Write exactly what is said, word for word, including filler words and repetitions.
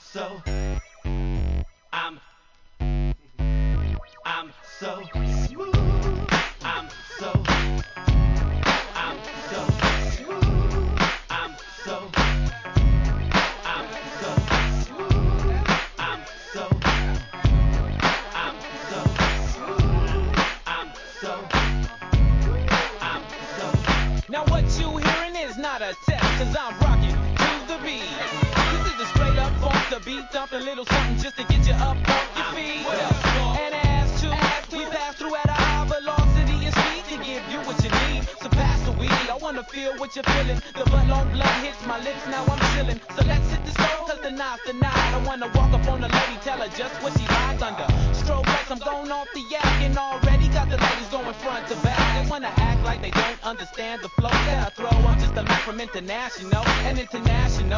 so, I'm, I'm so smooth. I'm so, I'm so smooth. I'm so, I'm so smooth. I'm so, I'm so smooth. I'm so, I'm so. Now what you hearing is not a test, cause I'm rocking to the beat. This is a straight up funk, the beat thumping little something just to get you up off your feet. And as to, we pass through at a high velocity and speed to give you what you need. So pass the weed, I wanna feel what you're feeling. The butt long blood hits my lips, now I'm chilling. So let's hit the stove, cause the night's the night. I wanna walk up on the lady, tell her just what she likes under. Strobe lights, I'm going off the yak and already got the ladies going front to back. They wanna act like they don't understand the flow that I throw. I'm just a man from international and international.